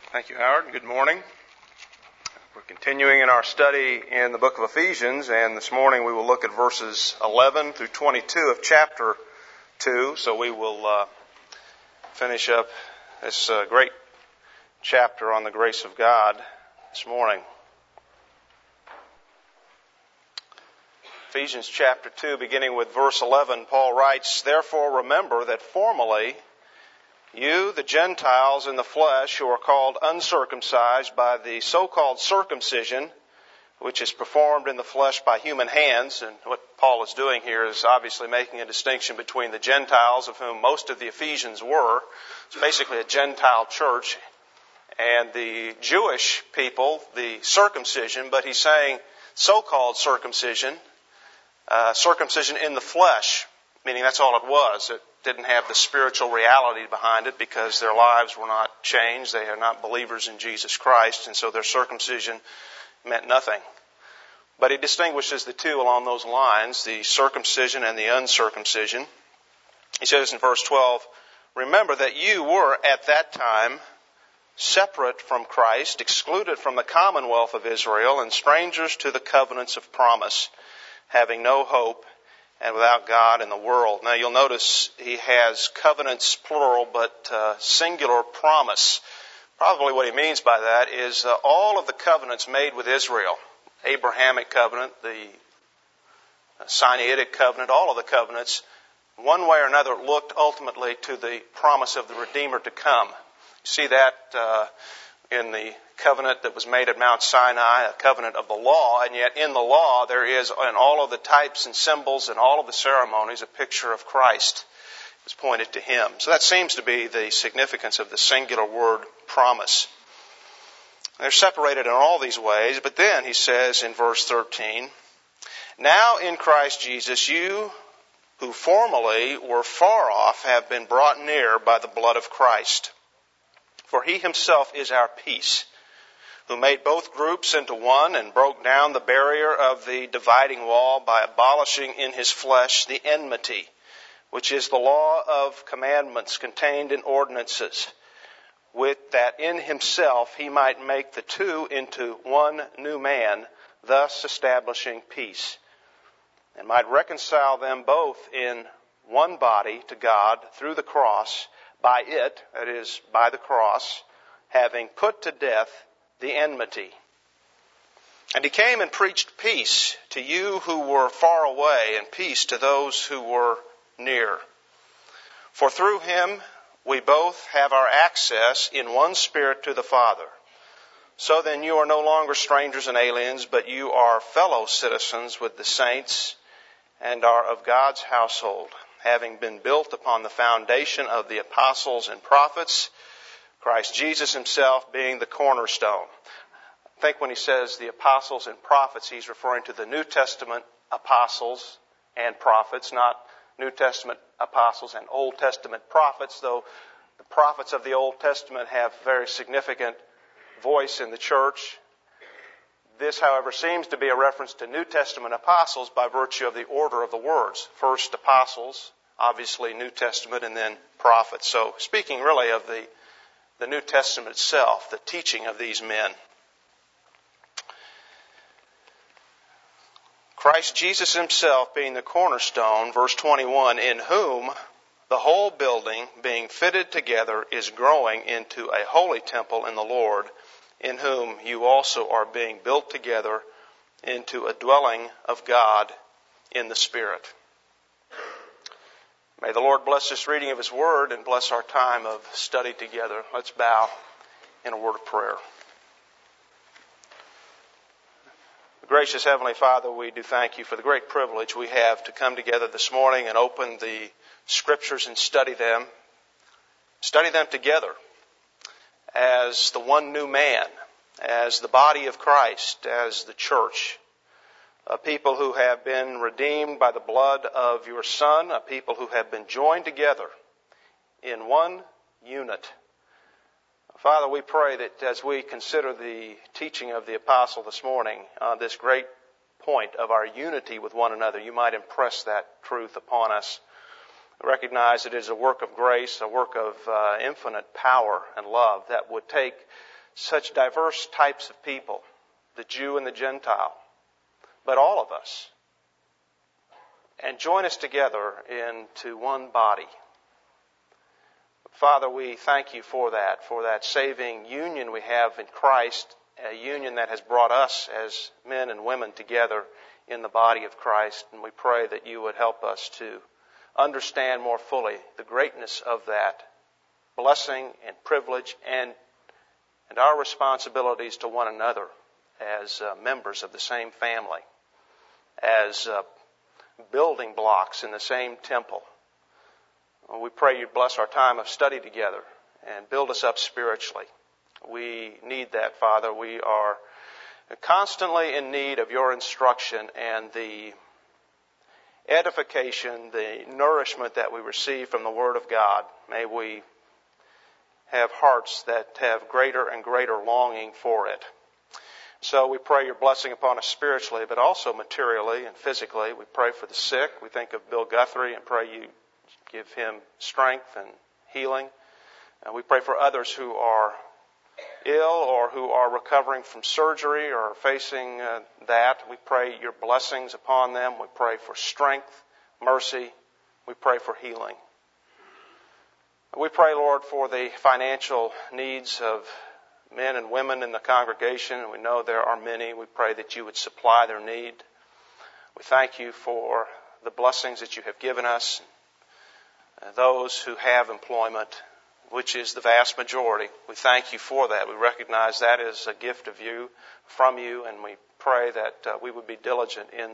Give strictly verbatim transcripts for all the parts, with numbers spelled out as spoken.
Thank you, Howard. Good morning. We're continuing in our study in the book of Ephesians, and this morning we will look at verses eleven through twenty-two of chapter two. So we will uh, finish up this uh, great chapter on the grace of God this morning. Ephesians chapter two, beginning with verse eleven, Paul writes, "Therefore remember that formerly you, the Gentiles in the flesh, who are called uncircumcised by the so-called circumcision, which is performed in the flesh by human hands," and what Paul is doing here is obviously making a distinction between the Gentiles, of whom most of the Ephesians were. It's basically a Gentile church, and the Jewish people, the circumcision, but he's saying so-called circumcision, uh, circumcision in the flesh, meaning that's all it was. It didn't have the spiritual reality behind it because their lives were not changed. They are not believers in Jesus Christ, and so their circumcision meant nothing. But he distinguishes the two along those lines, the circumcision and the uncircumcision. He says in verse twelve, "Remember that you were at that time separate from Christ, excluded from the commonwealth of Israel, and strangers to the covenants of promise, having no hope and without God in the world." Now you'll notice he has covenants plural but uh, singular promise. Probably what he means by that is uh, all of the covenants made with Israel, Abrahamic covenant, the Sinaitic covenant, all of the covenants, one way or another looked ultimately to the promise of the Redeemer to come. You see that uh, in the covenant that was made at Mount Sinai, a covenant of the law, and yet in the law there is, in all of the types and symbols and all of the ceremonies, a picture of Christ. It was pointed to Him. So that seems to be the significance of the singular word promise. They're separated in all these ways, but then he says in verse thirteen, "Now in Christ Jesus you who formerly were far off have been brought near by the blood of Christ. For He Himself is our peace, who made both groups into one and broke down the barrier of the dividing wall by abolishing in His flesh the enmity, which is the law of commandments contained in ordinances, with that in Himself He might make the two into one new man, thus establishing peace, and might reconcile them both in one body to God through the cross, by it," that is, by the cross, "having put to death the enmity. And He came and preached peace to you who were far away, and peace to those who were near. For through Him we both have our access in one Spirit to the Father. So then you are no longer strangers and aliens, but you are fellow citizens with the saints and are of God's household, having been built upon the foundation of the apostles and prophets, Christ Jesus Himself being the cornerstone." I think when he says the apostles and prophets, he's referring to the New Testament apostles and prophets, not New Testament apostles and Old Testament prophets, though the prophets of the Old Testament have very significant voice in the church. This, however, seems to be a reference to New Testament apostles by virtue of the order of the words. First apostles, obviously New Testament, and then prophets. So speaking really of the, the New Testament itself, the teaching of these men. Christ Jesus Himself being the cornerstone, verse twenty-one, "in whom the whole building being fitted together is growing into a holy temple in the Lord, in whom you also are being built together into a dwelling of God in the Spirit." May the Lord bless this reading of His Word and bless our time of study together. Let's bow in a word of prayer. Gracious Heavenly Father, we do thank You for the great privilege we have to come together this morning and open the Scriptures and study them. Study them together as the one new man, as the body of Christ, as the church, a people who have been redeemed by the blood of Your Son, a people who have been joined together in one unit. Father, we pray that as we consider the teaching of the apostle this morning, uh, this great point of our unity with one another, You might impress that truth upon us. Recognize it is a work of grace, a work of uh, infinite power and love that would take such diverse types of people, the Jew and the Gentile, but all of us, and join us together into one body. Father, we thank you for that, for that saving union we have in Christ, a union that has brought us as men and women together in the body of Christ. And we pray that you would help us to understand more fully the greatness of that blessing and privilege and, and our responsibilities to one another as uh, members of the same family, as uh, building blocks in the same temple. We pray you'd bless our time of study together and build us up spiritually. We need that, Father. We are constantly in need of your instruction and the edification, the nourishment that we receive from the Word of God. May we have hearts that have greater and greater longing for it. So we pray your blessing upon us spiritually, but also materially and physically. We pray for the sick. We think of Bill Guthrie and pray you give him strength and healing. And we pray for others who are ill or who are recovering from surgery or facing uh, that. We pray your blessings upon them. We pray for strength, mercy. We pray for healing. We pray, Lord, for the financial needs of men and women in the congregation. We know there are many. We pray that you would supply their need. We thank you for the blessings that you have given us. Those who have employment, which is the vast majority. We thank you for that. We recognize that is a gift of you, from you, and we pray that uh, we would be diligent in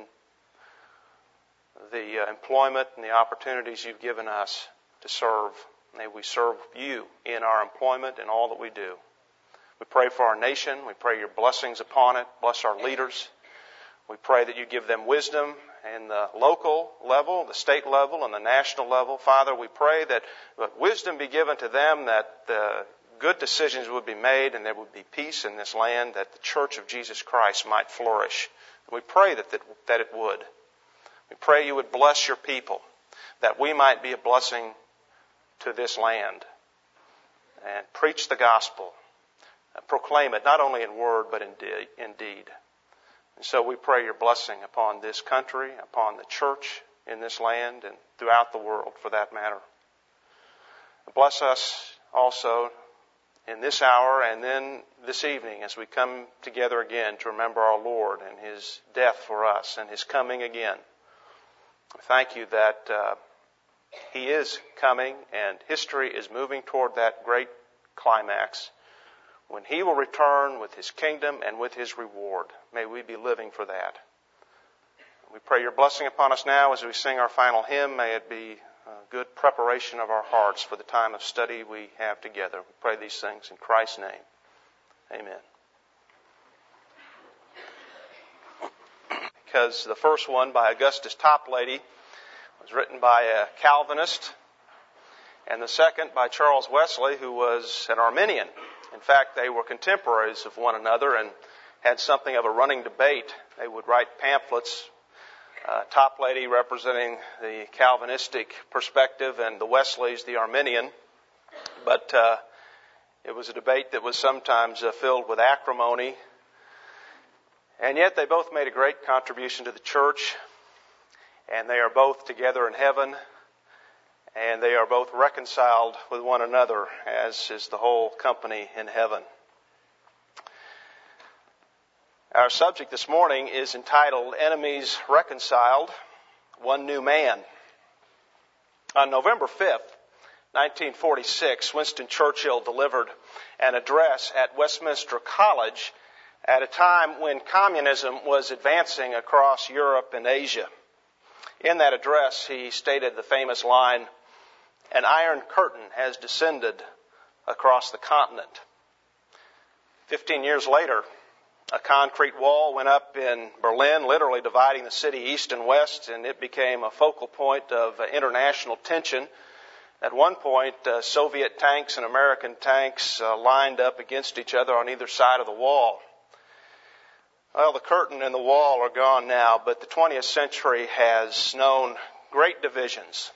the uh, employment and the opportunities you've given us to serve. May we serve you in our employment and all that we do. We pray for our nation. We pray your blessings upon it. Bless our leaders. We pray that you give them wisdom in the local level, the state level, and the national level. Father, we pray that wisdom be given to them, that the good decisions would be made, and there would be peace in this land, that the Church of Jesus Christ might flourish. We pray that, that, that it would. We pray you would bless your people, that we might be a blessing to this land, and preach the gospel, and proclaim it not only in word but in, de- in deed. And so we pray your blessing upon this country, upon the church in this land, and throughout the world for that matter. Bless us also in this hour and then this evening as we come together again to remember our Lord and his death for us and his coming again. Thank you that uh, he is coming and history is moving toward that great climax when he will return with his kingdom and with his reward. May we be living for that. We pray your blessing upon us now as we sing our final hymn. May it be a good preparation of our hearts for the time of study we have together. We pray these things in Christ's name. Amen. Because the first one by Augustus Toplady was written by a Calvinist, and the second by Charles Wesley, who was an Arminian. In fact, they were contemporaries of one another and had something of a running debate. They would write pamphlets, uh, Toplady representing the Calvinistic perspective and the Wesleys the Arminian. But uh, it was a debate that was sometimes uh, filled with acrimony. And yet they both made a great contribution to the church. And they are both together in heaven. And they are both reconciled with one another, as is the whole company in heaven. Our subject this morning is entitled Enemies Reconciled, One New Man. On November fifth, nineteen forty-six, Winston Churchill delivered an address at Westminster College at a time when communism was advancing across Europe and Asia. In that address, he stated the famous line, "An iron curtain has descended across the continent." Fifteen years later, a concrete wall went up in Berlin, literally dividing the city east and west, and it became a focal point of international tension. At one point, uh, Soviet tanks and American tanks uh, lined up against each other on either side of the wall. Well, the curtain and the wall are gone now, but the twentieth century has known great divisions.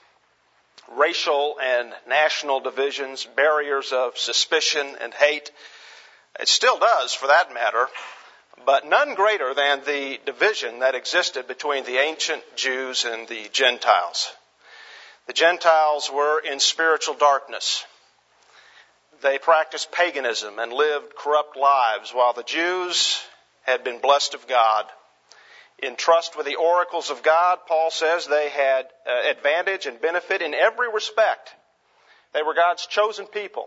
Racial and national divisions, barriers of suspicion and hate, It still does, for that matter, but none greater than the division that existed between the ancient Jews and the Gentiles. The Gentiles were in spiritual darkness. They practiced paganism and lived corrupt lives, while the Jews had been blessed of God. In trust with the oracles of God, Paul says they had uh, advantage and benefit in every respect. They were God's chosen people.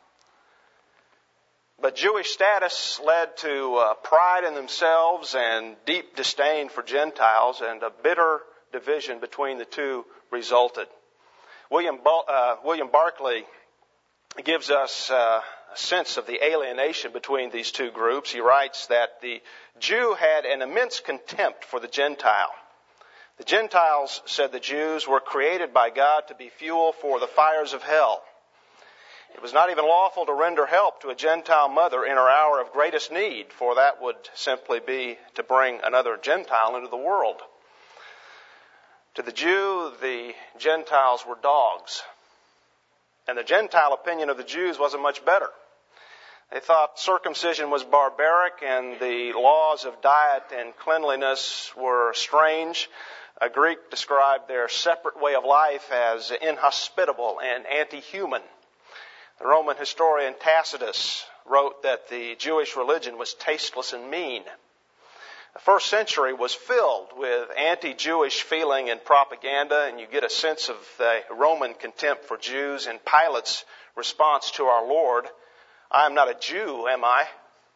But Jewish status led to uh, pride in themselves and deep disdain for Gentiles, and a bitter division between the two resulted. William, uh, William Barclay gives us uh, a sense of the alienation between these two groups. He writes that the Jew had an immense contempt for the Gentile. The Gentiles, said the Jews, were created by God to be fuel for the fires of hell. It was not even lawful to render help to a Gentile mother in her hour of greatest need, for that would simply be to bring another Gentile into the world. To the Jew, the Gentiles were dogs. And the Gentile opinion of the Jews wasn't much better. They thought circumcision was barbaric and the laws of diet and cleanliness were strange. A Greek described their separate way of life as inhospitable and anti-human. The Roman historian Tacitus wrote that the Jewish religion was tasteless and mean. The first century was filled with anti-Jewish feeling and propaganda, and you get a sense of the Roman contempt for Jews in Pilate's response to our Lord. I am not a Jew, am I?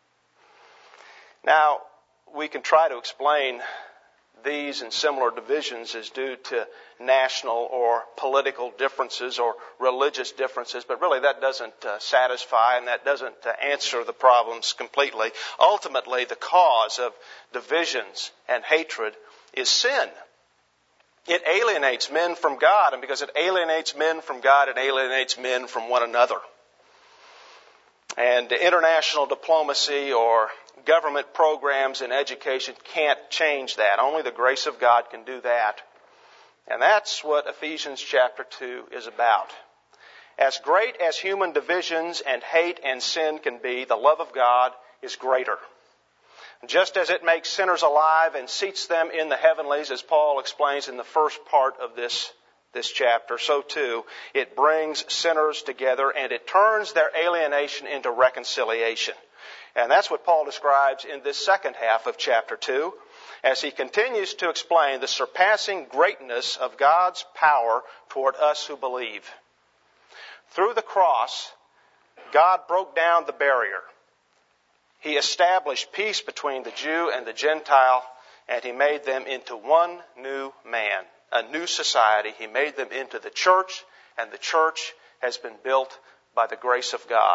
Now, we can try to explain these and similar divisions as due to national or political differences or religious differences, but really that doesn't uh, satisfy and that doesn't uh, answer the problems completely. Ultimately, the cause of divisions and hatred is sin. It alienates men from God, and because it alienates men from God, it alienates men from one another. And international diplomacy or government programs in education can't change that. Only the grace of God can do that. And that's what Ephesians chapter two is about. As great as human divisions and hate and sin can be, the love of God is greater. Just as it makes sinners alive and seats them in the heavenlies, as Paul explains in the first part of this this chapter, so too it brings sinners together and it turns their alienation into reconciliation. And that's what Paul describes in this second half of chapter two, as he continues to explain the surpassing greatness of God's power toward us who believe. Through the cross, God broke down the barrier. He established peace between the Jew and the Gentile, and he made them into one new man, a new society. He made them into the church, and the church has been built by the grace of God.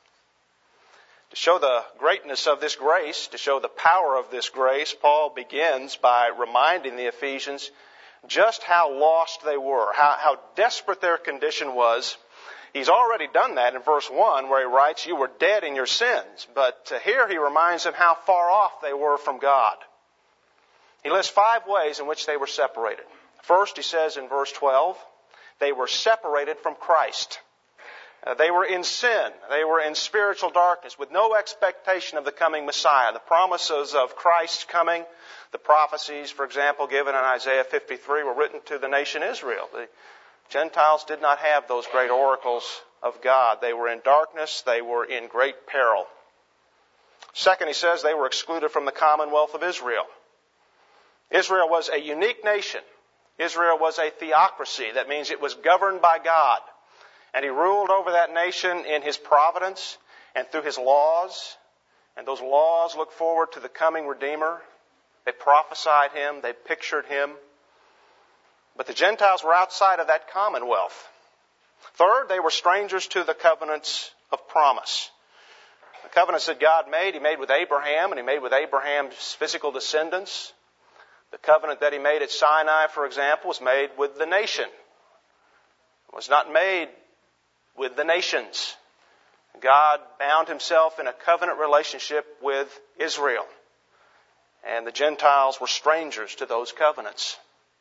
To show the greatness of this grace, to show the power of this grace, Paul begins by reminding the Ephesians just how lost they were, how, how desperate their condition was. He's already done that in verse one, where he writes, "You were dead in your sins." But here he reminds them how far off they were from God. He lists five ways in which they were separated. First, he says in verse twelve, they were separated from Christ. Uh, they were in sin. They were in spiritual darkness with no expectation of the coming Messiah. The promises of Christ's coming, the prophecies, for example, given in Isaiah fifty-three, were written to the nation Israel. The Gentiles did not have those great oracles of God. They were in darkness. They were in great peril. Second, he says they were excluded from the commonwealth of Israel. Israel was a unique nation. Israel was a theocracy. That means it was governed by God. And he ruled over that nation in his providence and through his laws. And those laws look forward to the coming Redeemer. They prophesied him. They pictured him. But the Gentiles were outside of that commonwealth. Third, they were strangers to the covenants of promise. The covenants that God made, he made with Abraham, and he made with Abraham's physical descendants. The covenant that he made at Sinai, for example, was made with the nation. It was not made with the nations. God bound himself in a covenant relationship with Israel. And the Gentiles were strangers to those covenants.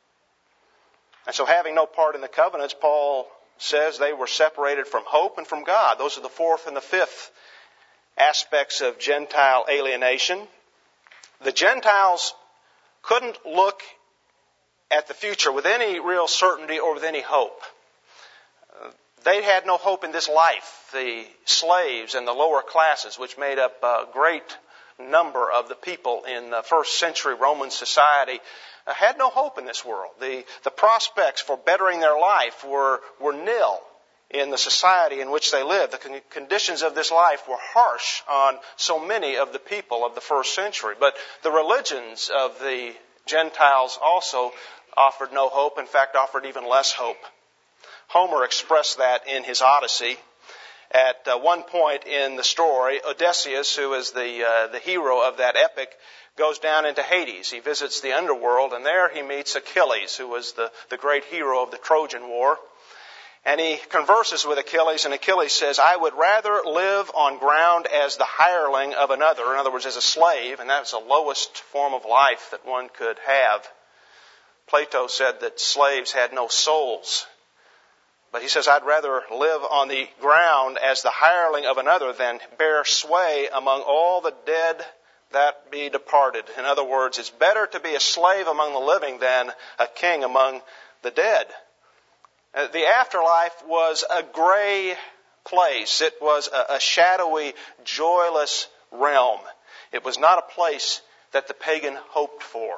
And so having no part in the covenants, Paul says they were separated from hope and from God. Those are the fourth and the fifth aspects of Gentile alienation. The Gentiles couldn't look at the future with any real certainty or with any hope. Uh, they had no hope in this life. The slaves and the lower classes, which made up a great number of the people in the first century Roman society, uh, had no hope in this world. The, the prospects for bettering their life were, were nil in the society in which they lived. The con- conditions of this life were harsh on so many of the people of the first century. But the religions of the Gentiles also offered no hope, in fact, offered even less hope. Homer expressed that in his Odyssey. At uh, one point in the story, Odysseus, who is the uh, the hero of that epic, goes down into Hades. He visits the underworld, and there he meets Achilles, who was the, the great hero of the Trojan War. And he converses with Achilles, and Achilles says, I would rather live on ground as the hireling of another, in other words, as a slave, and that's the lowest form of life that one could have. Plato said that slaves had no souls. But he says, I'd rather live on the ground as the hireling of another than bear sway among all the dead that be departed. In other words, it's better to be a slave among the living than a king among the dead. Uh, the afterlife was a gray place. It was a, a shadowy, joyless realm. It was not a place that the pagan hoped for.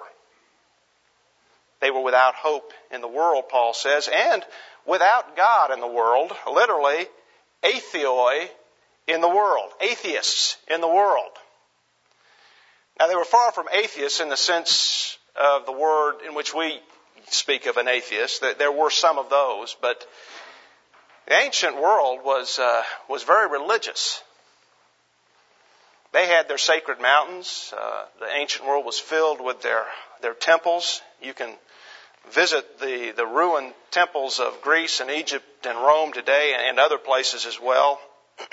They were without hope in the world, Paul says, and without God in the world, literally, atheoi in the world, atheists in the world. Now, they were far from atheists in the sense of the word in which we speak of an atheist. There were some of those, but the ancient world was uh, was very religious. They had their sacred mountains. Uh, the ancient world was filled with their their temples. You can visit the, the ruined temples of Greece and Egypt and Rome today, and other places as well.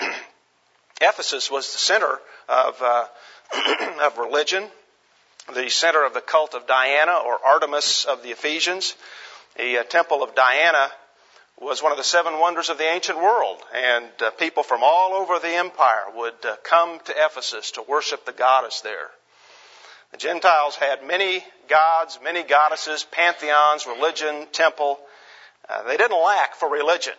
Ephesus was the center of uh, of religion, the center of the cult of Diana, or Artemis of the Ephesians. The uh, temple of Diana was one of the seven wonders of the ancient world, and uh, people from all over the empire would uh, come to Ephesus to worship the goddess there. The Gentiles had many gods, many goddesses, pantheons, religion, temple. Uh, they didn't lack for religion.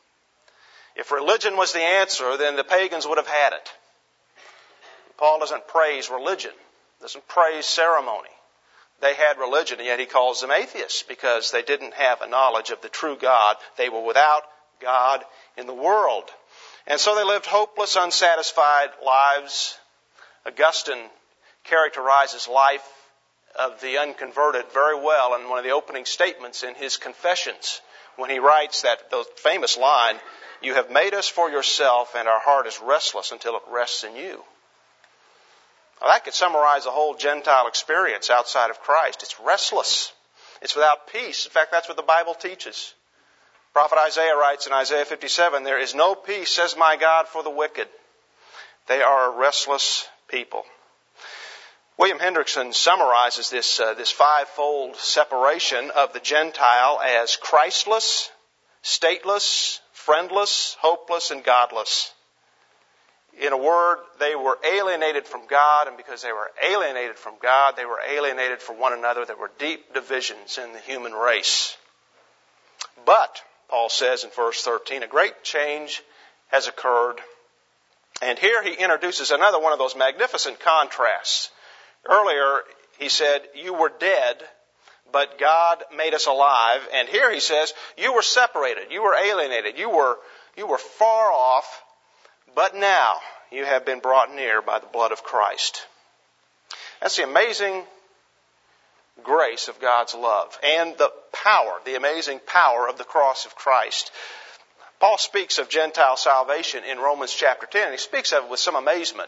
If religion was the answer, then the pagans would have had it. Paul doesn't praise religion, doesn't praise ceremony. They had religion, and yet he calls them atheists because they didn't have a knowledge of the true God. They were without God in the world. And so they lived hopeless, unsatisfied lives. Augustine characterizes life of the unconverted very well in one of the opening statements in his Confessions, when he writes that the famous line, you have made us for yourself, and our heart is restless until it rests in you. Now, that could summarize the whole Gentile experience outside of Christ. It's restless. It's without peace. In fact, that's what the Bible teaches. Prophet Isaiah writes in Isaiah fifty-seven, there is no peace, says my God, for the wicked. They are a restless people. William Hendrickson summarizes this, uh, this fivefold separation of the Gentile as Christless, stateless, friendless, hopeless, and godless. In a word, they were alienated from God, and because they were alienated from God, they were alienated from one another. There were deep divisions in the human race. But, Paul says in verse thirteen, a great change has occurred. And here he introduces another one of those magnificent contrasts. Earlier, he said, you were dead, but God made us alive. And here he says, you were separated, you were alienated, you were, you were far off, but now you have been brought near by the blood of Christ. That's the amazing grace of God's love and the power, the amazing power of the cross of Christ. Paul speaks of Gentile salvation in Romans chapter ten, and he speaks of it with some amazement.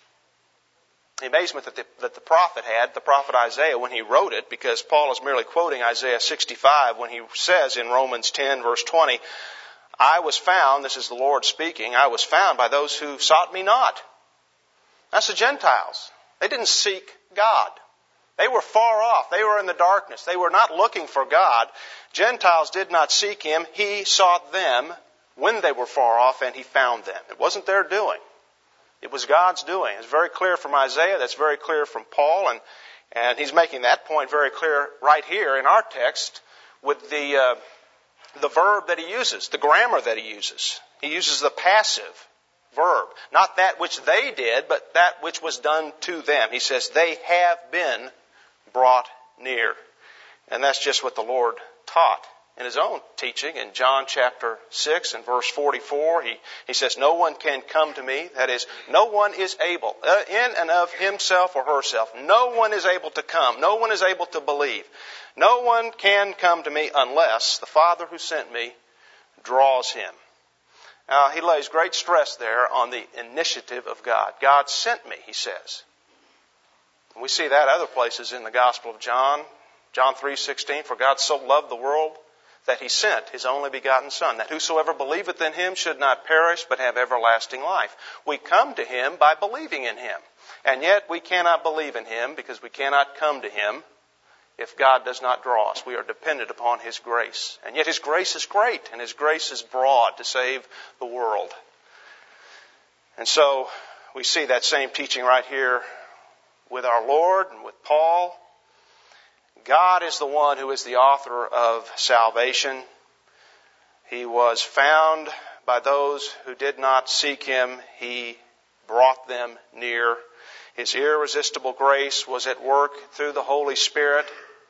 The amazement that the, that the prophet had, the prophet Isaiah, when he wrote it, because Paul is merely quoting Isaiah sixty-five when he says in Romans ten, verse twenty, I was found, this is the Lord speaking, I was found by those who sought me not. That's the Gentiles. They didn't seek God. They were far off. They were in the darkness. They were not looking for God. Gentiles did not seek Him. He sought them when they were far off, and He found them. It wasn't their doing. It It was God's doing. It's very clear from Isaiah. That's very clear from Paul. And, and he's making that point very clear right here in our text with the, uh, the verb that he uses, the grammar that he uses. He uses the passive verb. Not that which they did, but that which was done to them. He says, they have been brought near. And that's just what the Lord taught in his own teaching in John chapter six and verse forty-four. He, he says, no one can come to me. That is, no one is able, uh, in and of himself or herself. No one is able to come. No one is able to believe. No one can come to me unless the Father who sent me draws him. Now, he lays great stress there on the initiative of God. God sent me, he says. And we see that other places in the Gospel of John. John three sixteen, for God so loved the world that he sent his only begotten Son, that whosoever believeth in him should not perish, but have everlasting life. We come to him by believing in him. And yet we cannot believe in him because we cannot come to him if God does not draw us. We are dependent upon his grace. And yet his grace is great, and his grace is broad to save the world. And so we see that same teaching right here with our Lord and with Paul. God is the one who is the author of salvation. He was found by those who did not seek him. He brought them near. His irresistible grace was at work through the Holy Spirit.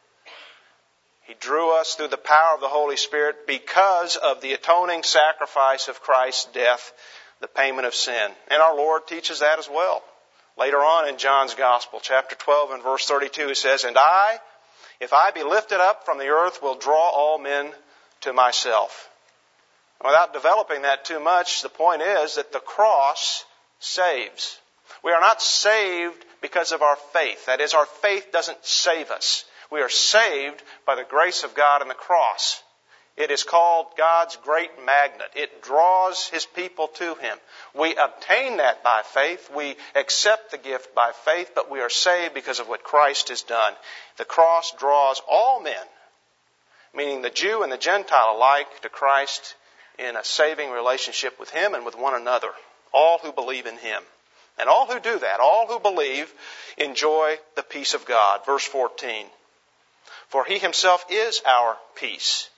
He drew us through the power of the Holy Spirit because of the atoning sacrifice of Christ's death, the payment of sin. And our Lord teaches that as well. Later on in John's Gospel, chapter twelve and verse thirty-two, he says, and I, if I be lifted up from the earth, will draw all men to myself. Without developing that too much, the point is that the cross saves. We are not saved because of our faith. That is, our faith doesn't save us. We are saved by the grace of God in the cross. It is called God's great magnet. It draws his people to him. We obtain that by faith. We accept the gift by faith, but we are saved because of what Christ has done. The cross draws all men, meaning the Jew and the Gentile alike, to Christ in a saving relationship with him and with one another. All who believe in him. And all who do that, all who believe, enjoy the peace of God. Verse fourteen. For he himself is our peace.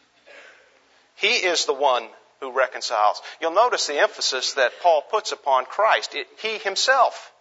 He is the one who reconciles. You'll notice the emphasis that Paul puts upon Christ. It, he himself.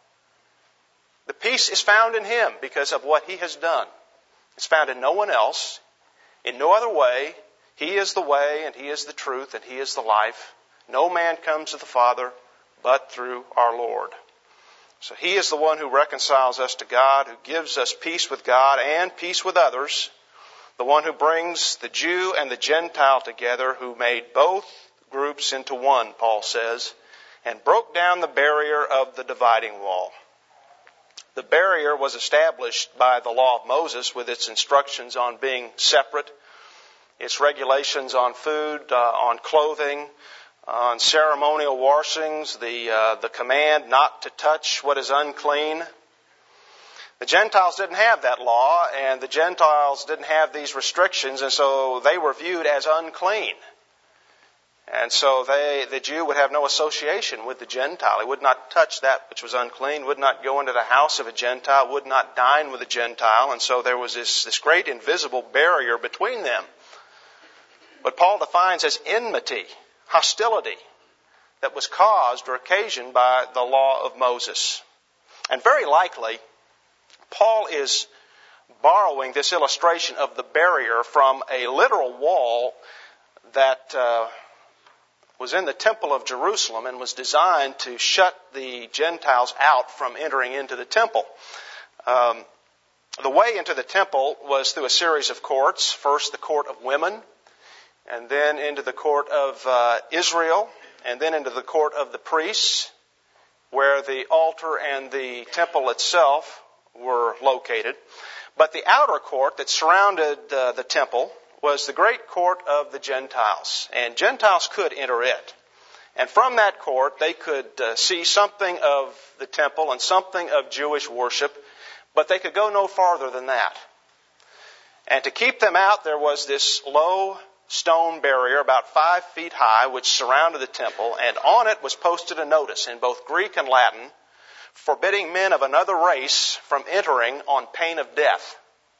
The peace is found in him because of what he has done. It's found in no one else, in no other way. He is the way, and he is the truth, and he is the life. No man comes to the Father but through our Lord. So he is the one who reconciles us to God, who gives us peace with God and peace with others. The one who brings the Jew and the Gentile together, who made both groups into one, Paul says, and broke down the barrier of the dividing wall. The barrier was established by the law of Moses with its instructions on being separate, its regulations on food, uh, on clothing, on ceremonial washings, the, uh, the command not to touch what is unclean. The Gentiles didn't have that law, and the Gentiles didn't have these restrictions, and so they were viewed as unclean. And so they, the Jew would have no association with the Gentile. He would not touch that which was unclean, would not go into the house of a Gentile, would not dine with a Gentile, and so there was this, this great invisible barrier between them. What Paul defines as enmity, hostility, that was caused or occasioned by the law of Moses. And very likely, Paul is borrowing this illustration of the barrier from a literal wall that uh, was in the temple of Jerusalem and was designed to shut the Gentiles out from entering into the temple. Um, the way into the temple was through a series of courts. First, the court of women, and then into the court of uh, Israel, and then into the court of the priests, where the altar and the temple itself were located. But the outer court that surrounded uh, the temple was the great court of the Gentiles. And Gentiles could enter it. And from that court, they could uh, see something of the temple and something of Jewish worship, but they could go no farther than that. And to keep them out, there was this low stone barrier about five feet high which surrounded the temple, and on it was posted a notice in both Greek and Latin forbidding men of another race from entering on pain of death.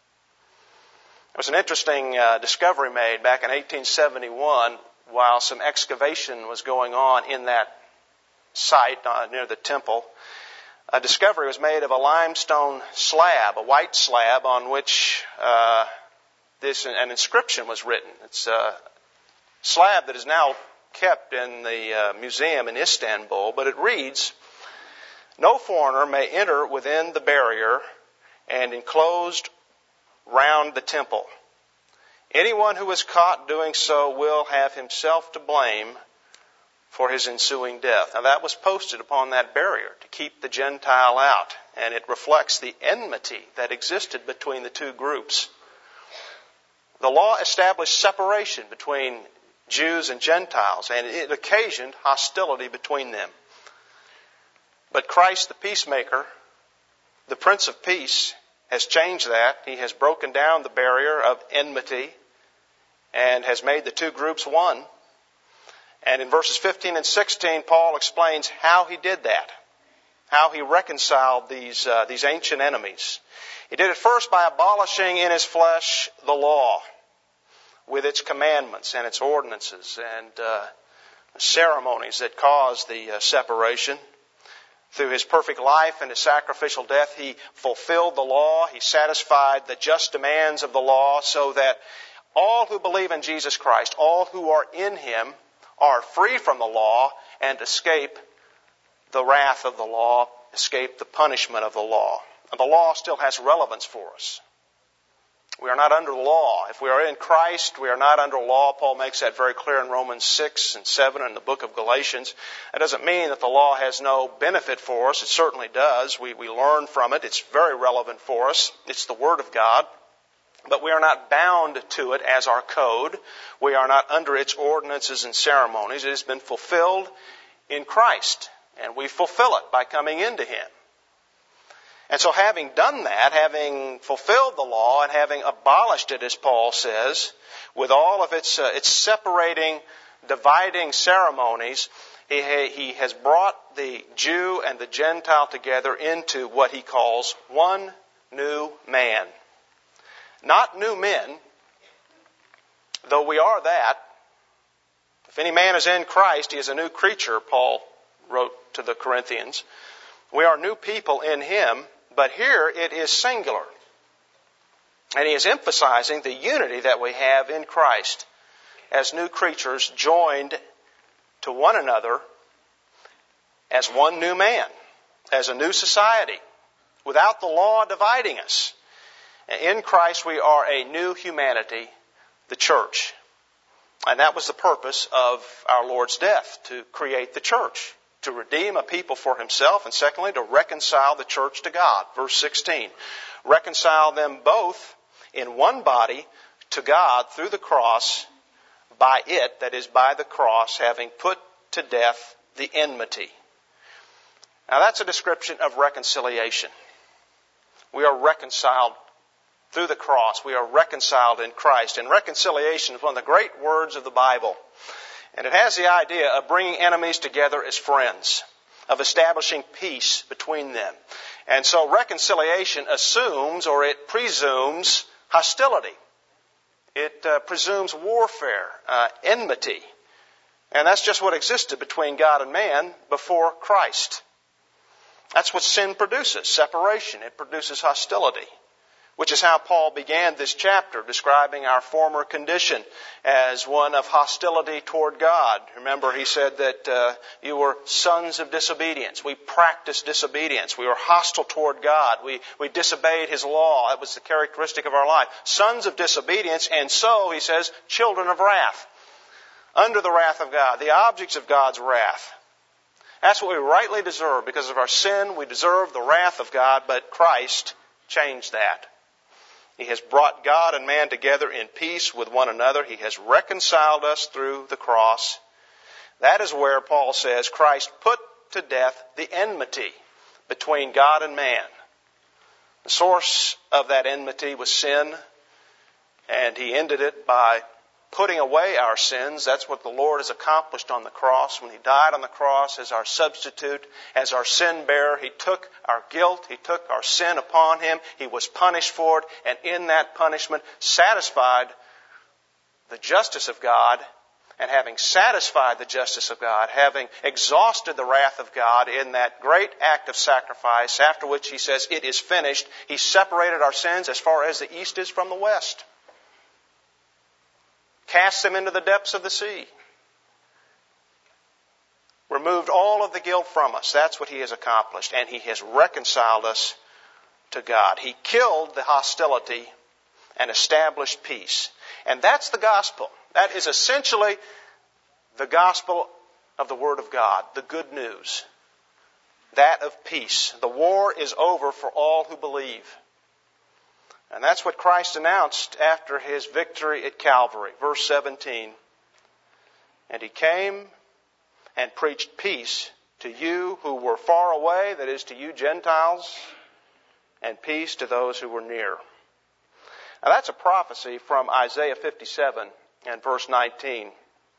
There was an interesting uh, discovery made back in eighteen seventy-one while some excavation was going on in that site uh, near the temple. A discovery was made of a limestone slab, a white slab on which uh, this an inscription was written. It's a slab that is now kept in the uh, museum in Istanbul, but it reads, "No foreigner may enter within the barrier and enclosed round the temple. Anyone who is caught doing so will have himself to blame for his ensuing death." Now that was posted upon that barrier to keep the Gentile out, and it reflects the enmity that existed between the two groups. The law established separation between Jews and Gentiles, and it occasioned hostility between them. But Christ, the peacemaker, the Prince of Peace, has changed that. He has broken down the barrier of enmity and has made the two groups one. And in verses fifteen and sixteen, Paul explains how he did that, how he reconciled these uh, these ancient enemies. He did it first by abolishing in his flesh the law with its commandments and its ordinances and uh, ceremonies that caused the uh, separation. Through his perfect life and his sacrificial death, he fulfilled the law. He satisfied the just demands of the law so that all who believe in Jesus Christ, all who are in him, are free from the law and escape the wrath of the law, escape the punishment of the law. And the law still has relevance for us. We are not under the law. If we are in Christ, we are not under law. Paul makes that very clear in Romans six and seven and the book of Galatians. That doesn't mean that the law has no benefit for us. It certainly does. We, we learn from it. It's very relevant for us. It's the Word of God. But we are not bound to it as our code. We are not under its ordinances and ceremonies. It has been fulfilled in Christ, and we fulfill it by coming into him. And so having done that, having fulfilled the law and having abolished it, as Paul says, with all of its uh, its separating, dividing ceremonies, he, he has brought the Jew and the Gentile together into what he calls one new man. Not new men, though we are that. If any man is in Christ, he is a new creature, Paul wrote to the Corinthians. We are new people in him, but here it is singular. And he is emphasizing the unity that we have in Christ as new creatures joined to one another as one new man, as a new society, without the law dividing us. In Christ we are a new humanity, the church. And that was the purpose of our Lord's death, to create the church, to redeem a people for himself, and secondly, to reconcile the church to God. Verse sixteen, reconcile them both in one body to God through the cross, by it, that is by the cross, having put to death the enmity. Now that's a description of reconciliation. We are reconciled through the cross. We are reconciled in Christ. And reconciliation is one of the great words of the Bible. And it has the idea of bringing enemies together as friends, of establishing peace between them. And so reconciliation assumes, or it presumes, hostility. It uh, presumes warfare, uh, enmity. And that's just what existed between God and man before Christ. That's what sin produces, separation. It produces hostility, which is how Paul began this chapter, describing our former condition as one of hostility toward God. Remember, he said that uh, you were sons of disobedience. We practiced disobedience. We were hostile toward God. We, we disobeyed his law. That was the characteristic of our life. Sons of disobedience, and so, he says, children of wrath. Under the wrath of God, the objects of God's wrath. That's what we rightly deserve. Because of our sin, we deserve the wrath of God, but Christ changed that. He has brought God and man together in peace with one another. He has reconciled us through the cross. That is where Paul says Christ put to death the enmity between God and man. The source of that enmity was sin, and he ended it by putting away our sins. That's what the Lord has accomplished on the cross. When He died on the cross as our substitute, as our sin bearer, He took our guilt, He took our sin upon Him. He was punished for it, and in that punishment satisfied the justice of God. And having satisfied the justice of God, having exhausted the wrath of God in that great act of sacrifice, after which He says, "It is finished," He separated our sins as far as the east is from the west. Cast them into the depths of the sea. Removed all of the guilt from us. That's what He has accomplished. And He has reconciled us to God. He killed the hostility and established peace. And that's the gospel. That is essentially the gospel of the Word of God, the good news, that of peace. The war is over for all who believe. And that's what Christ announced after His victory at Calvary. Verse seventeen, "And He came and preached peace to you who were far away," that is, to you Gentiles, "and peace to those who were near." Now that's a prophecy from Isaiah fifty-seven and verse nineteen.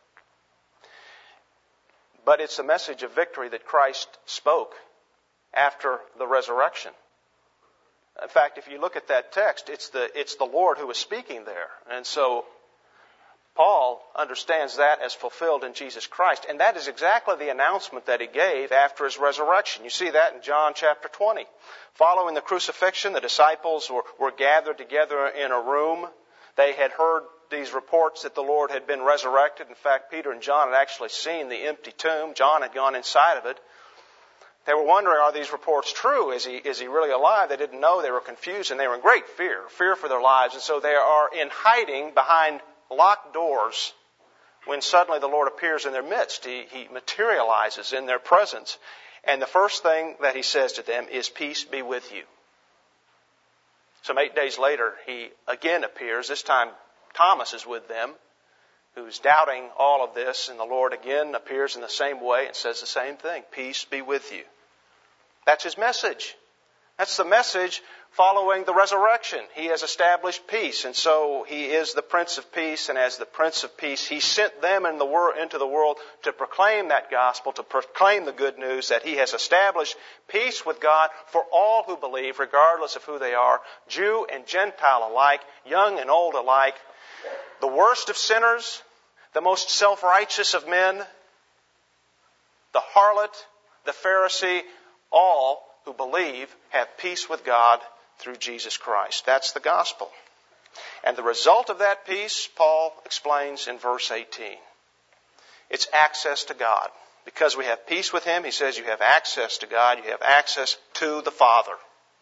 But it's a message of victory that Christ spoke after the resurrection. In fact, if you look at that text, it's the, it's the Lord who is speaking there. And so Paul understands that as fulfilled in Jesus Christ. And that is exactly the announcement that he gave after His resurrection. You see that in John chapter twenty. Following the crucifixion, the disciples were, were gathered together in a room. They had heard these reports that the Lord had been resurrected. In fact, Peter and John had actually seen the empty tomb. John had gone inside of it. They were wondering, are these reports true? Is he, is he really alive? They didn't know. They were confused, and they were in great fear, fear for their lives. And so they are in hiding behind locked doors when suddenly the Lord appears in their midst. He, he materializes in their presence. And the first thing that He says to them is, "Peace be with you." Some eight days later, He again appears. This time Thomas is with them, who's doubting all of this, and the Lord again appears in the same way and says the same thing. "Peace be with you." That's His message. That's the message following the resurrection. He has established peace, and so He is the Prince of Peace, and as the Prince of Peace, He sent them in the wor- into the world to proclaim that gospel, to proclaim the good news that He has established peace with God for all who believe, regardless of who they are, Jew and Gentile alike, young and old alike, the worst of sinners, the most self-righteous of men, the harlot, the Pharisee, all who believe have peace with God through Jesus Christ. That's the gospel. And the result of that peace, Paul explains in verse eighteen. It's access to God. Because we have peace with Him, he says you have access to God, you have access to the Father.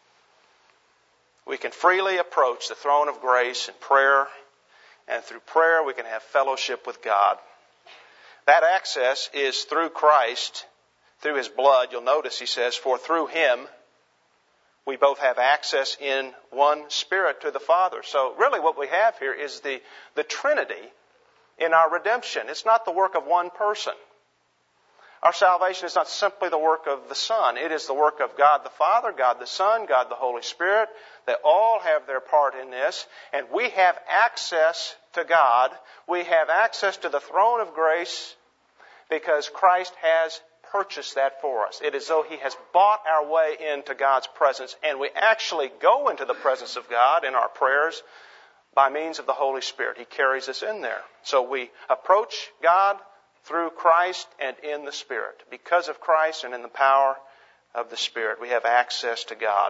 We can freely approach the throne of grace in prayer, and through prayer we can have fellowship with God. That access is through Christ, through His blood. You'll notice he says, "For through Him we both have access in one Spirit to the Father." So really what we have here is the, the Trinity in our redemption. It's not the work of one person. Our salvation is not simply the work of the Son. It is the work of God the Father, God the Son, God the Holy Spirit. They all have their part in this. And we have access to God. We have access to the throne of grace because Christ has purchased that for us. It is though He has bought our way into God's presence. And we actually go into the presence of God in our prayers by means of the Holy Spirit. He carries us in there. So we approach God through Christ and in the Spirit. Because of Christ and in the power of the Spirit, we have access to God.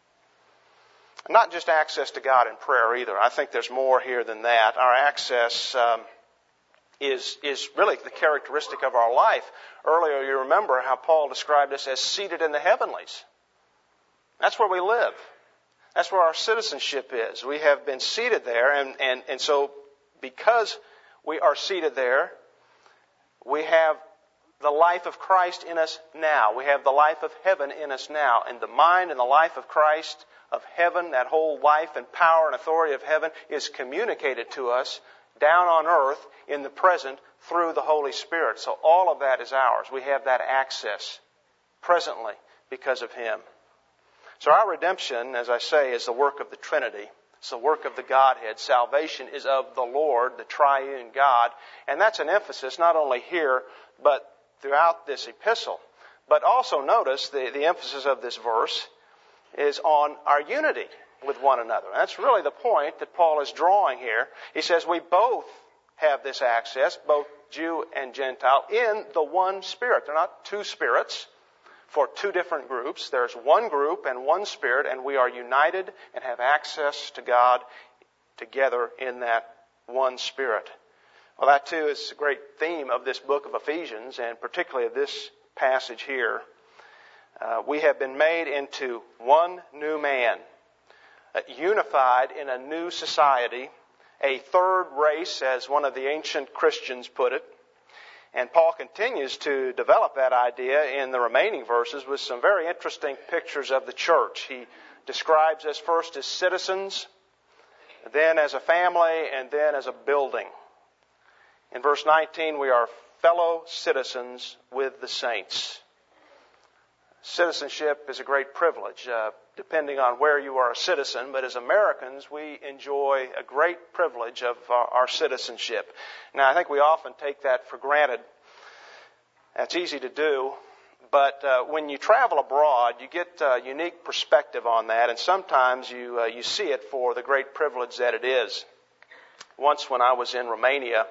Not just access to God in prayer either. I think there's more here than that. Our access um, is, is really the characteristic of our life. Earlier, you remember how Paul described us as seated in the heavenlies. That's where we live. That's where our citizenship is. We have been seated there, and, and, and so because we are seated there, we have the life of Christ in us now. We have the life of heaven in us now. And the mind and the life of Christ, of heaven, that whole life and power and authority of heaven is communicated to us down on earth in the present through the Holy Spirit. So all of that is ours. We have that access presently because of Him. So our redemption, as I say, is the work of the Trinity. It's the work of the Godhead. Salvation is of the Lord, the triune God. And that's an emphasis not only here, but throughout this epistle. But also notice the, the emphasis of this verse is on our unity with one another. And that's really the point that Paul is drawing here. He says we both have this access, both Jew and Gentile, in the one Spirit. They're not two spirits for two different groups. There's one group and one Spirit, and we are united and have access to God together in that one Spirit. Well, that too is a great theme of this book of Ephesians, and particularly of this passage here. Uh, we have been made into one new man, uh, unified in a new society, a third race, as one of the ancient Christians put it. And Paul continues to develop that idea in the remaining verses with some very interesting pictures of the church. He describes us first as citizens, then as a family, and then as a building. In verse nineteen, we are fellow citizens with the saints. Citizenship is a great privilege, uh, depending on where you are a citizen, but as Americans, we enjoy a great privilege of our, our citizenship. Now, I think we often take that for granted. That's easy to do, but uh, when you travel abroad, you get a unique perspective on that, and sometimes you, uh, you see it for the great privilege that it is. Once when I was in Romania,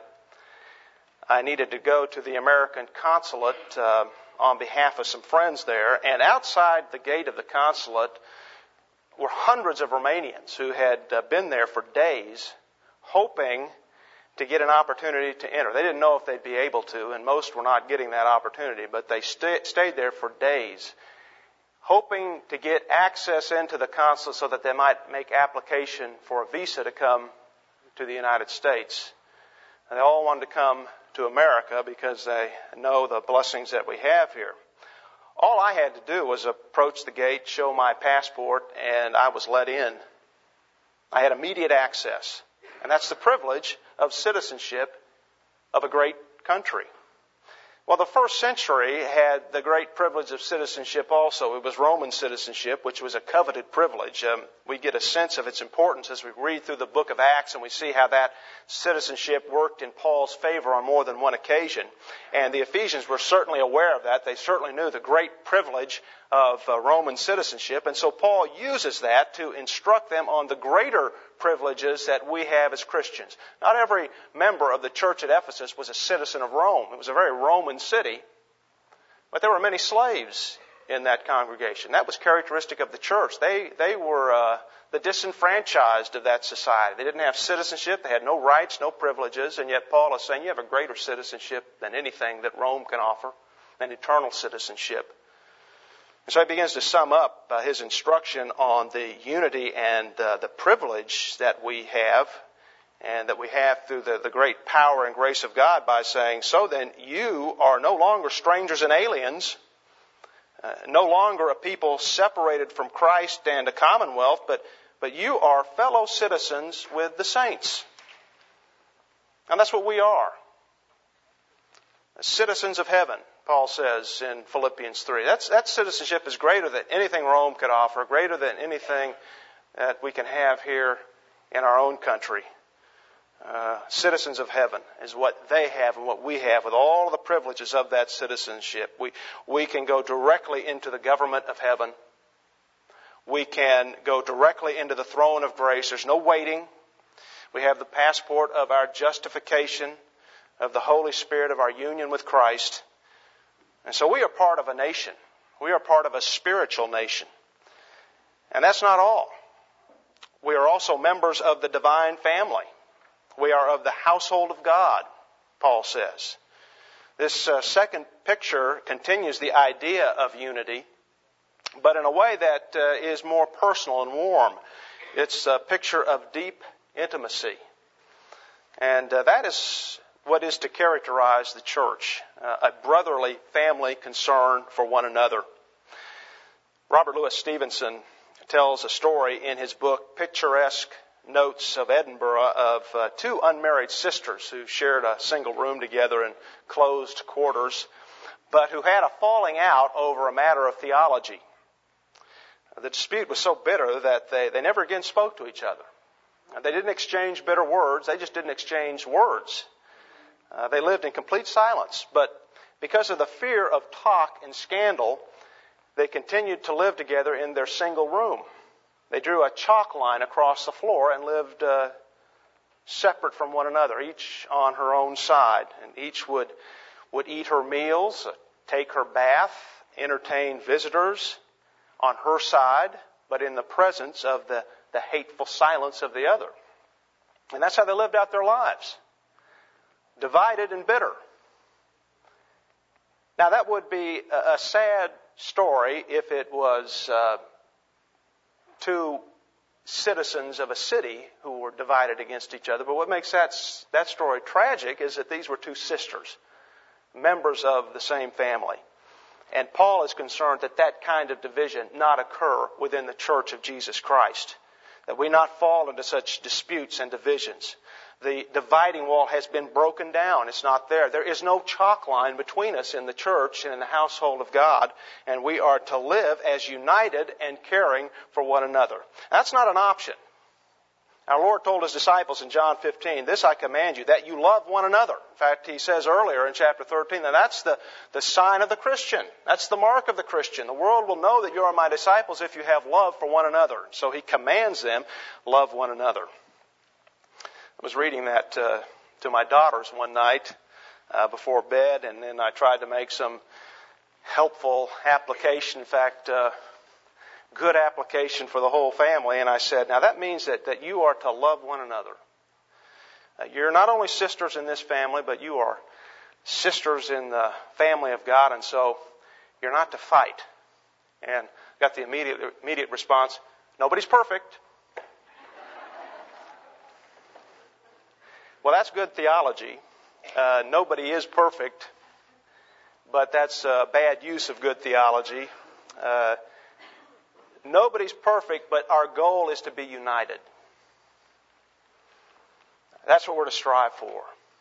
I needed to go to the American consulate uh, on behalf of some friends there, and outside the gate of the consulate were hundreds of Romanians who had uh, been there for days, hoping to get an opportunity to enter. They didn't know if they'd be able to, and most were not getting that opportunity, but they st- stayed there for days, hoping to get access into the consulate so that they might make application for a visa to come to the United States. And they all wanted to come to America because they know the blessings that we have here. All I had to do was approach the gate, show my passport, and I was let in. I had immediate access. And that's the privilege of citizenship of a great country. Well, the first century had the great privilege of citizenship also. It was Roman citizenship, which was a coveted privilege. Um, we get a sense of its importance as we read through the book of Acts, and we see how that citizenship worked in Paul's favor on more than one occasion. And the Ephesians were certainly aware of that. They certainly knew the great privilege of uh, Roman citizenship. And so Paul uses that to instruct them on the greater privileges that we have as Christians. Not every member of the church at Ephesus was a citizen of Rome. It was a very Roman city. But there were many slaves in that congregation. That was characteristic of the church. They, they were uh, the disenfranchised of that society. They didn't have citizenship. They had no rights, no privileges. And yet Paul is saying you have a greater citizenship than anything that Rome can offer, an eternal citizenship. And so he begins to sum up uh, his instruction on the unity and uh, the privilege that we have and that we have through the, the great power and grace of God by saying, so then you are no longer strangers and aliens, uh, no longer a people separated from Christ and a commonwealth, but, but you are fellow citizens with the saints. And that's what we are. Citizens of heaven. Paul says in Philippians three. That's, that citizenship is greater than anything Rome could offer, greater than anything that we can have here in our own country. Uh, citizens of heaven is what they have and what we have with all of the privileges of that citizenship. We, we can go directly into the government of heaven. We can go directly into the throne of grace. There's no waiting. We have the passport of our justification, of the Holy Spirit, of our union with Christ. And so we are part of a nation. We are part of a spiritual nation. And that's not all. We are also members of the divine family. We are of the household of God, Paul says. This uh, second picture continues the idea of unity, but in a way that uh, is more personal and warm. It's a picture of deep intimacy. And uh, that is what is to characterize the church, uh, a brotherly family concern for one another. Robert Louis Stevenson tells a story in his book, Picturesque Notes of Edinburgh, of uh, two unmarried sisters who shared a single room together in closed quarters, but who had a falling out over a matter of theology. The dispute was so bitter that they, they never again spoke to each other. They didn't exchange bitter words. They just didn't exchange words. Uh, they lived in complete silence. But because of the fear of talk and scandal, they continued to live together in their single room. They drew a chalk line across the floor and lived uh, separate from one another, each on her own side. And each would, would eat her meals, take her bath, entertain visitors on her side, but in the presence of the, the hateful silence of the other. And that's how they lived out their lives, divided and bitter. Now that would be a, a sad story if it was uh, two citizens of a city who were divided against each other. But what makes that, that story tragic is that these were two sisters, members of the same family. And Paul is concerned that that kind of division not occur within the church of Jesus Christ, that we not fall into such disputes and divisions. The dividing wall has been broken down. It's not there. There is no chalk line between us in the church and in the household of God, and we are to live as united and caring for one another. That's not an option. Our Lord told His disciples in John fifteen, "This I command you, that you love one another." In fact, He says earlier in chapter thirteen that that's the, the sign of the Christian. That's the mark of the Christian. The world will know that you are my disciples if you have love for one another. So He commands them, love one another. I was reading that uh, to my daughters one night uh, before bed, and then I tried to make some helpful application. In fact, uh, good application for the whole family. And I said, now that means that, that you are to love one another. Uh, you're not only sisters in this family, but you are sisters in the family of God, and so you're not to fight. And got the immediate immediate response, nobody's perfect. Well, that's good theology. Uh, nobody is perfect, but that's a bad use of good theology. Uh, nobody's perfect, but our goal is to be united. That's what we're to strive for.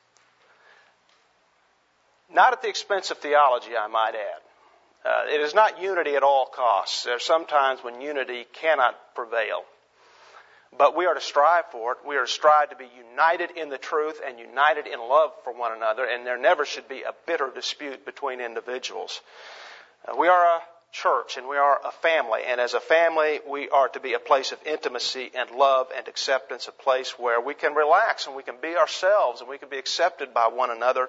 Not at the expense of theology, I might add. Uh, it is not unity at all costs. There are some times when unity cannot prevail. But we are to strive for it. We are to strive to be united in the truth and united in love for one another, and there never should be a bitter dispute between individuals. Uh, we are a church and we are a family, and as a family we are to be a place of intimacy and love and acceptance, a place where we can relax and we can be ourselves and we can be accepted by one another,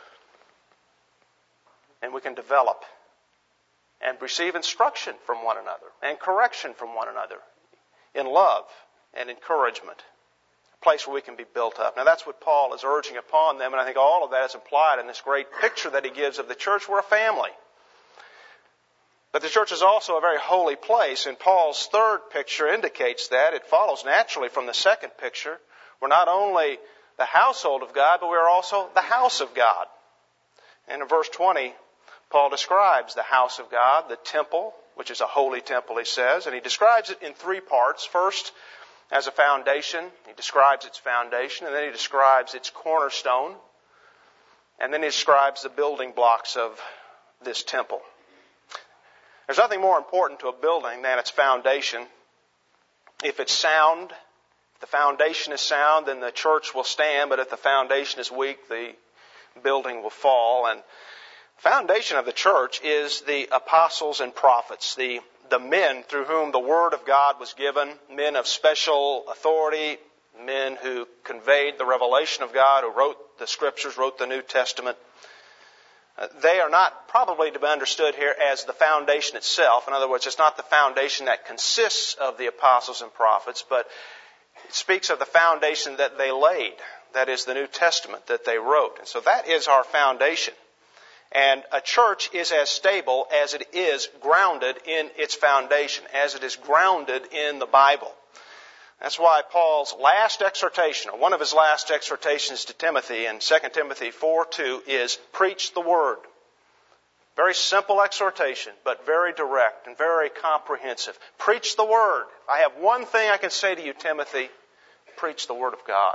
and we can develop and receive instruction from one another and correction from one another in love and encouragement, a place where we can be built up. Now that's what Paul is urging upon them, and I think all of that is implied in this great picture that he gives of the church. We're a family. But the church is also a very holy place, and Paul's third picture indicates that. It follows naturally from the second picture. We're not only the household of God, but we're also the house of God. And in verse twenty, Paul describes the house of God, the temple, which is a holy temple, he says, and he describes it in three parts. First, as a foundation. He describes its foundation, and then he describes its cornerstone, and then he describes the building blocks of this temple. There's nothing more important to a building than its foundation. If it's sound, if the foundation is sound, then the church will stand, but if the foundation is weak, the building will fall. And the foundation of the church is the apostles and prophets, the the men through whom the Word of God was given, men of special authority, men who conveyed the revelation of God, who wrote the Scriptures, wrote the New Testament. Uh, they are not probably to be understood here as the foundation itself. In other words, it's not the foundation that consists of the apostles and prophets, but it speaks of the foundation that they laid, that is the New Testament that they wrote. And so that is our foundation. And a church is as stable as it is grounded in its foundation, as it is grounded in the Bible. That's why Paul's last exhortation, or one of his last exhortations to Timothy in Second Timothy four two is preach the word. Very simple exhortation, but very direct and very comprehensive. Preach the word. If I have one thing I can say to you, Timothy, preach the word of God.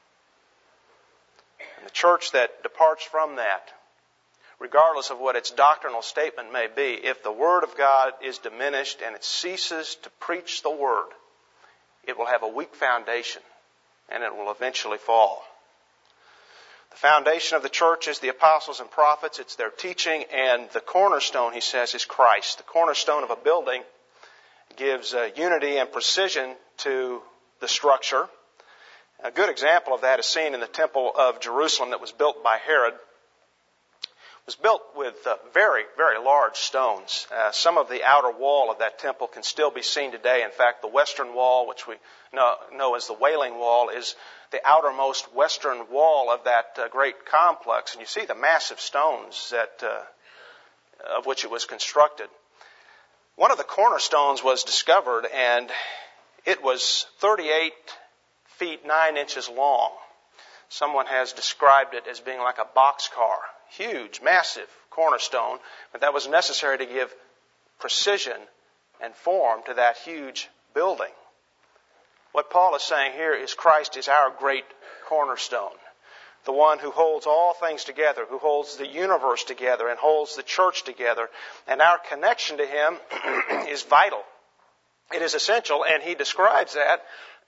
And the church that departs from that, regardless of what its doctrinal statement may be, if the Word of God is diminished and it ceases to preach the Word, it will have a weak foundation and it will eventually fall. The foundation of the church is the apostles and prophets. It's their teaching, and the cornerstone, he says, is Christ. The cornerstone of a building gives uh, unity and precision to the structure. A good example of that is seen in the Temple of Jerusalem that was built by Herod. It was built with uh, very, very large stones. Uh, some of the outer wall of that temple can still be seen today. In fact, the western wall, which we know, know as the Wailing Wall, is the outermost western wall of that uh, great complex. And you see the massive stones that uh, of which it was constructed. One of the cornerstones was discovered, and it was thirty-eight feet nine inches long. Someone has described it as being like a boxcar. Huge, massive cornerstone, but that was necessary to give precision and form to that huge building. What Paul is saying here is Christ is our great cornerstone, the one who holds all things together, who holds the universe together and holds the church together. And our connection to Him is vital. It is essential, and he describes that.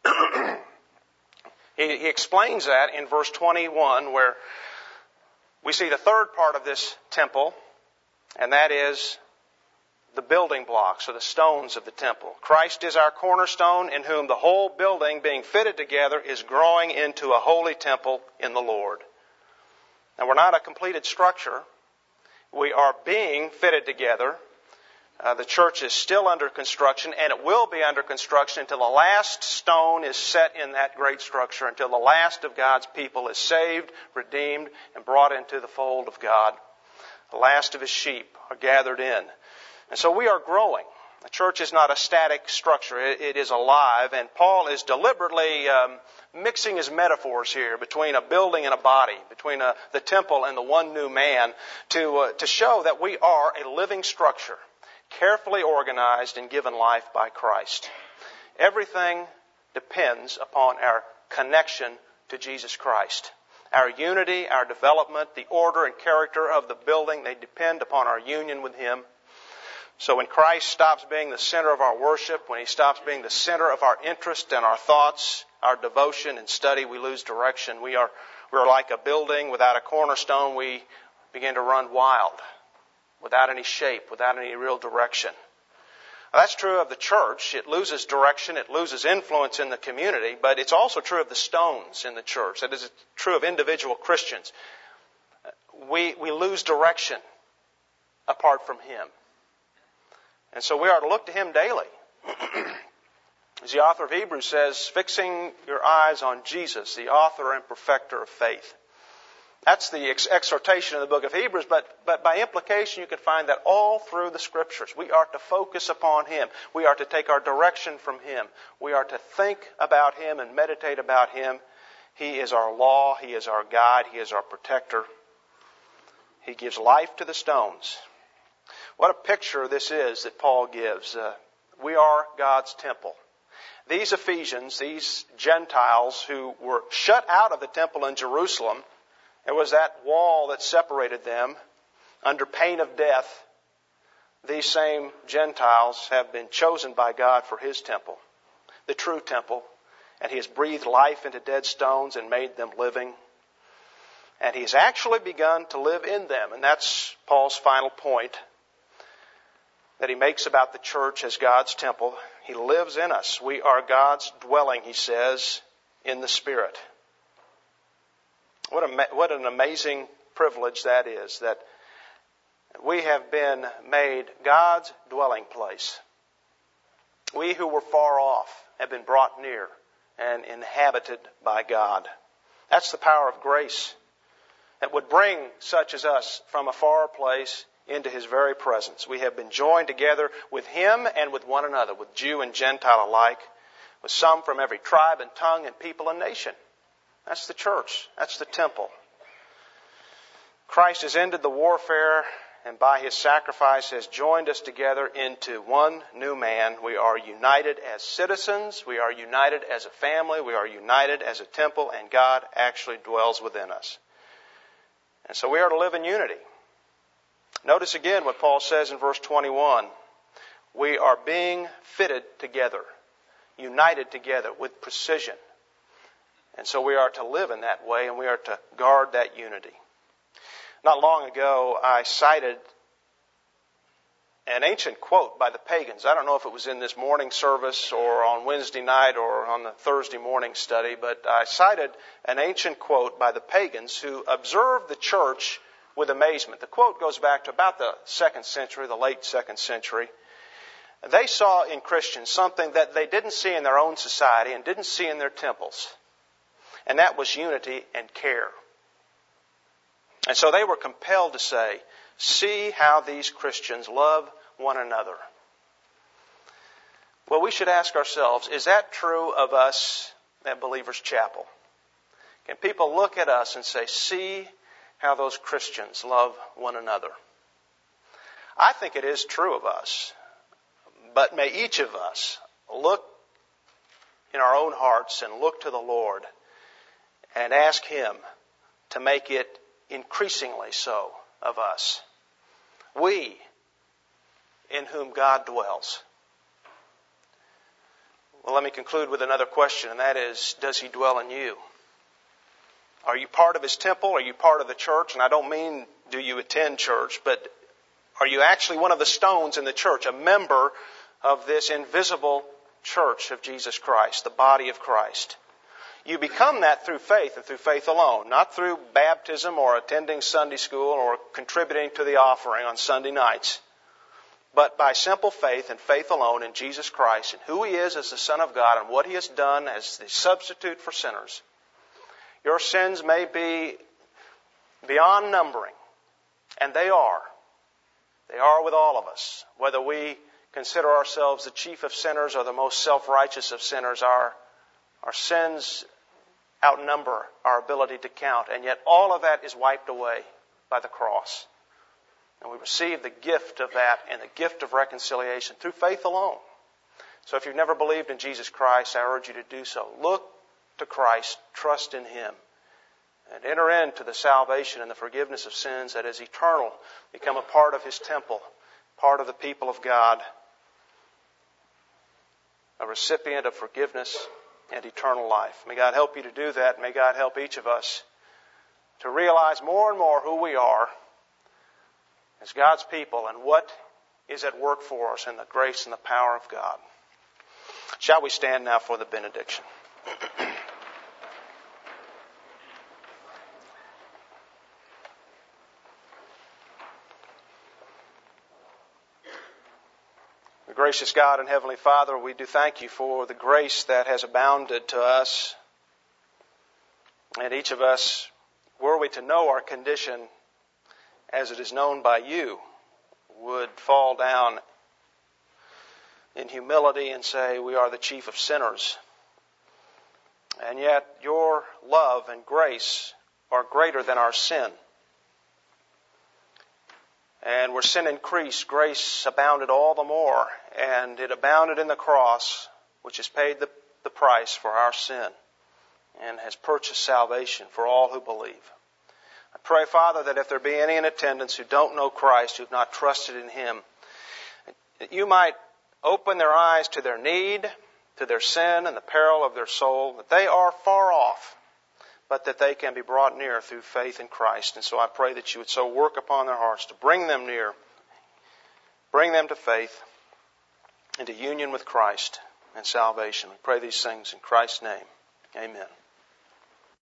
he, he explains that in verse twenty-one, where we see the third part of this temple, and that is the building blocks, or the stones of the temple. Christ is our cornerstone, in whom the whole building, being fitted together, is growing into a holy temple in the Lord. Now, we're not a completed structure. We are being fitted together. Uh, the church is still under construction, and it will be under construction until the last stone is set in that great structure, until the last of God's people is saved, redeemed, and brought into the fold of God. The last of His sheep are gathered in. And so we are growing. The church is not a static structure. It, it is alive, and Paul is deliberately um, mixing his metaphors here between a building and a body, between a, the temple and the one new man, to, uh, to show that we are a living structure, carefully organized and given life by Christ. Everything depends upon our connection to Jesus Christ. Our unity, our development, the order and character of the building, they depend upon our union with Him. So when Christ stops being the center of our worship, when He stops being the center of our interest and our thoughts, our devotion and study, we lose direction. We are we're like a building without a cornerstone. We begin to run wild, without any shape, without any real direction. Now, that's true of the church. It loses direction, it loses influence in the community, but it's also true of the stones in the church. That is true of individual Christians. We, we lose direction apart from Him. And so we are to look to Him daily. As the author of Hebrews says, fixing your eyes on Jesus, the author and perfecter of faith. That's the ex- exhortation in the book of Hebrews, but, but by implication you can find that all through the Scriptures. We are to focus upon Him. We are to take our direction from Him. We are to think about Him and meditate about Him. He is our law. He is our guide. He is our protector. He gives life to the stones. What a picture this is that Paul gives. Uh, we are God's temple. These Ephesians, these Gentiles who were shut out of the temple in Jerusalem, there was that wall that separated them under pain of death. These same Gentiles have been chosen by God for His temple, the true temple, and He has breathed life into dead stones and made them living. And He's actually begun to live in them, and that's Paul's final point that he makes about the church as God's temple. He lives in us. We are God's dwelling, he says, in the Spirit. What a, what an amazing privilege that is, that we have been made God's dwelling place. We who were far off have been brought near and inhabited by God. That's the power of grace that would bring such as us from a far place into His very presence. We have been joined together with Him and with one another, with Jew and Gentile alike, with some from every tribe and tongue and people and nation. That's the church. That's the temple. Christ has ended the warfare, and by His sacrifice has joined us together into one new man. We are united as citizens. We are united as a family. We are united as a temple, and God actually dwells within us. And so we are to live in unity. Notice again what Paul says in verse twenty-one. We are being fitted together, united together with precision. And so we are to live in that way, and we are to guard that unity. Not long ago, I cited an ancient quote by the pagans. I don't know if it was in this morning service or on Wednesday night or on the Thursday morning study, but I cited an ancient quote by the pagans who observed the church with amazement. The quote goes back to about the second century, the late second century. They saw in Christians something that they didn't see in their own society and didn't see in their temples. And that was unity and care. And so they were compelled to say, see how these Christians love one another. Well, we should ask ourselves, is that true of us at Believers Chapel? Can people look at us and say, see how those Christians love one another? I think it is true of us. But may each of us look in our own hearts and look to the Lord and ask Him to make it increasingly so of us. We, in whom God dwells. Well, let me conclude with another question, and that is, does He dwell in you? Are you part of His temple? Are you part of the church? And I don't mean do you attend church, but are you actually one of the stones in the church, a member of this invisible church of Jesus Christ, the body of Christ? You become that through faith and through faith alone, not through baptism or attending Sunday school or contributing to the offering on Sunday nights, but by simple faith and faith alone in Jesus Christ and who He is as the Son of God and what He has done as the substitute for sinners. Your sins may be beyond numbering, and they are. They are with all of us. Whether we consider ourselves the chief of sinners or the most self-righteous of sinners, our, our sins outnumber our ability to count, and yet all of that is wiped away by the cross. And we receive the gift of that and the gift of reconciliation through faith alone. So if you've never believed in Jesus Christ, I urge you to do so. Look to Christ, trust in Him, and enter into the salvation and the forgiveness of sins that is eternal. Become a part of His temple, part of the people of God, a recipient of forgiveness and eternal life. May God help you to do that. May God help each of us to realize more and more who we are as God's people and what is at work for us in the grace and the power of God. Shall we stand now for the benediction? Gracious God and Heavenly Father, we do thank You for the grace that has abounded to us. And each of us, were we to know our condition as it is known by You, would fall down in humility and say, we are the chief of sinners. And yet Your love and grace are greater than our sin. And where sin increased, grace abounded all the more. And it abounded in the cross, which has paid the, the price for our sin and has purchased salvation for all who believe. I pray, Father, that if there be any in attendance who don't know Christ, who have not trusted in Him, that You might open their eyes to their need, to their sin and the peril of their soul, that they are far off, but that they can be brought near through faith in Christ. And so I pray that You would so work upon their hearts to bring them near, bring them to faith, into union with Christ and salvation. We pray these things in Christ's name. Amen.